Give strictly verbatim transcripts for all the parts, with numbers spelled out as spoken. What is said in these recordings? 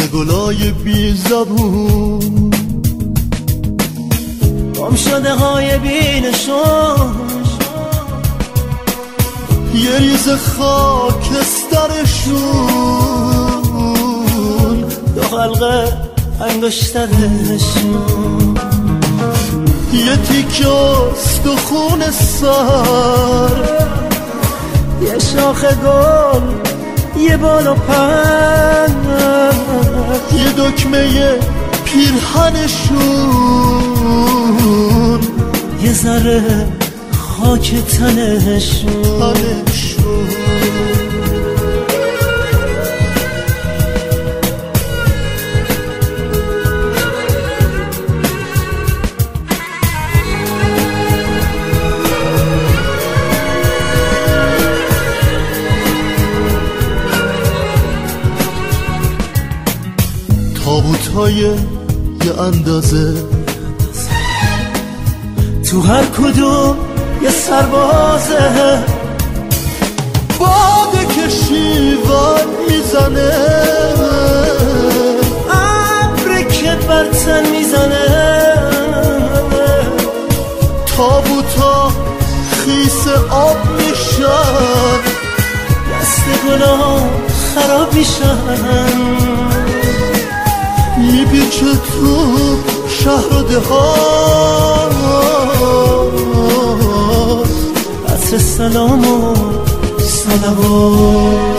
مثل گلای بی زبون گم شده های بی نشون، یه ریز خاکسترشون، دو حلقه انگشترشون، یه تیکه استخون سر، یه شاخ گل، یه بال و پر، یه دکمه پیرهنشون، یه ذره خاک تنشون. تابوت‌های یه اندازه، تو هر کدوم یه سربازه، باده که شیون میزنه، ابری که بر تن میزنه، تابوتا خیس آب میشن، دست گلا خراب میشن، میپیچه تو شهر و دهات، عطر سلام و صلوات.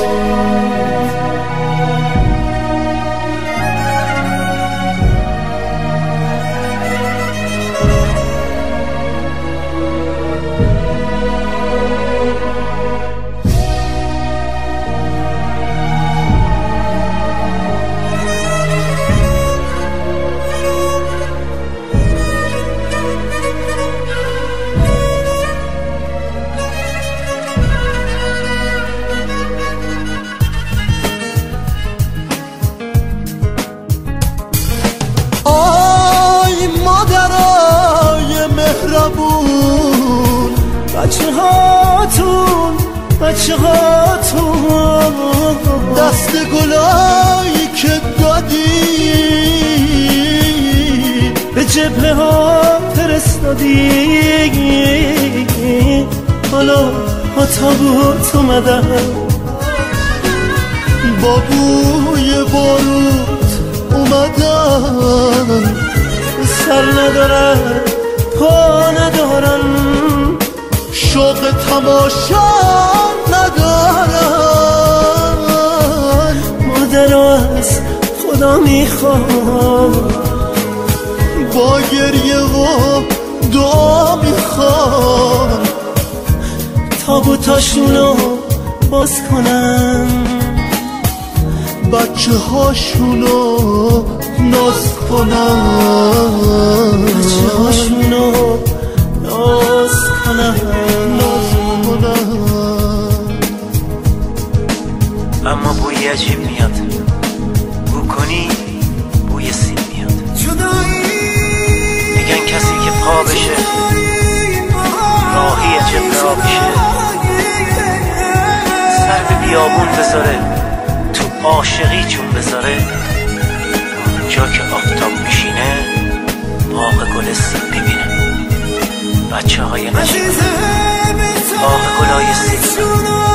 بچه هاتون بچه هاتون، دست گلایی که دادی به جبهه ها فرستادی، حالا ها تابوت اومدن، با بوی بارود اومدن، سر ندارن پا ندارن، شوق تماشا ندارن. مادر از خدا میخوام، با گریه و دعا میخوام، تابوتاشونو باز کنن، بچه هاشونو ناز کنن، بچه هاشونو ناز کنن، ناز کنن. اما بوی عجیب میاد، بو کنی بوی سیب میاد. میگن کسی که پا بشه راهی جبه آبشه، سر به بیابون بذاره تو عاشقی چون بذاره، اونجا که آفتاب میشینه باغ گل سیب میبینه. بچه های نشید باغ گلای سیب